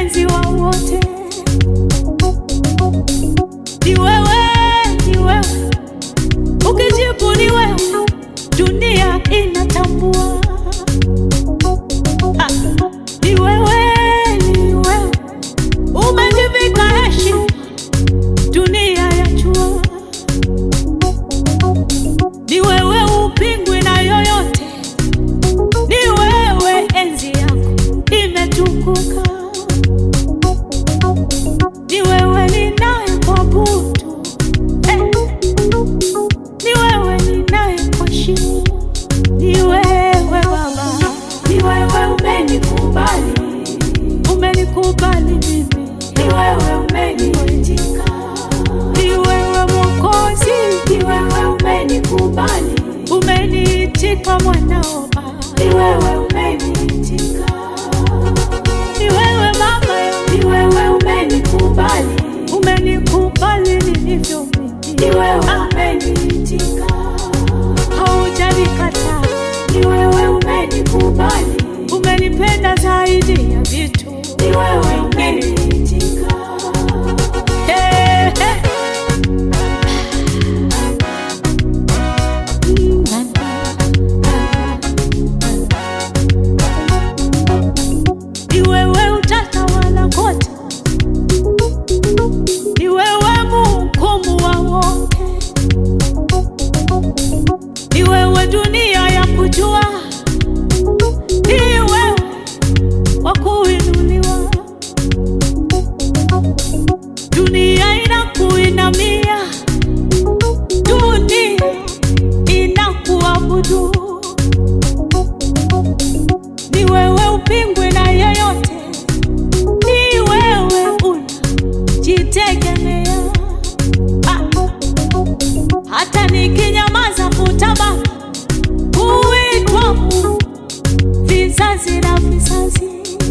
mpenzi wa wote. Ni wewe, ni wewe. Ukijibu ni wewe, dunia inatambua. Ni wewe, ni wewe. Umejivika heshima, dunia yajua. Ni wewe, upingwi na yoyote. Ni wewe, enzi yako imetukuka. Ni wewe ninayekuabudu. Ni wewe ninayekuheshimu. Ni wewe Baba. Ni wewe umenikubali. Umenikubali mimi. Ni wewe umeniitika. Ni wewe Mwokozi. Ni wewe umenikubali. Umeniitika mwanao Baba. Ni wewe umeniitika. Ni wewe Mama. Ni wewe umenikubali. Umenikubali nilivyo mimi. Ni wewe umeniitika. Haujanikataa. Ni wewe umenikubali. Umenipenda zaidi ya vitu. Ni wewe umeniitika. Hey, hey. Ni wewe utatawala kote. Ni wewe mhukumu wa wote. Ni wewe dunia ya kujua. Ni wewe wa kuinuliwa. Dunia inakuinamia. Dunia inakuabudu. Ni wewe upingwe na yoyote. Ni wewe unajitegemea. Hata nikinyamaza kutabaki kuitwa Mungu vizazi na vizazi.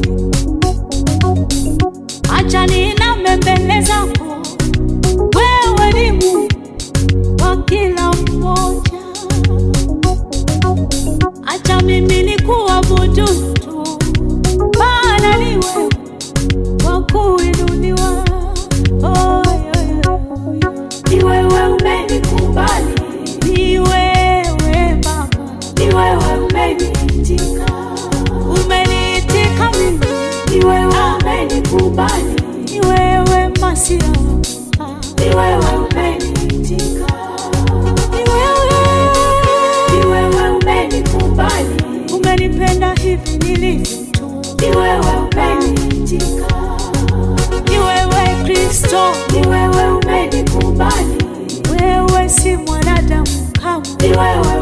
Acha niname mbele zako. Wewe ni Mungu wa kila mmoja. Acha mimi nikuabudu tu. Bwana ni wewe wa kuinuliwa. Ni wewe umenikubali. Ni wewe Baba. Ni wewe umeniitika. Umeniitika mimi. Ni wewe umenikubali. Ni wewe Masia. Ni wewe umeniitika. Ni wewe umenikubali. Umenipenda hivi nilivyo tu. Ni wewe umeniitika. Ni wewe Kristo. Ni wewe umenikubali. Wewe si mwanadamu kama. Ni wewe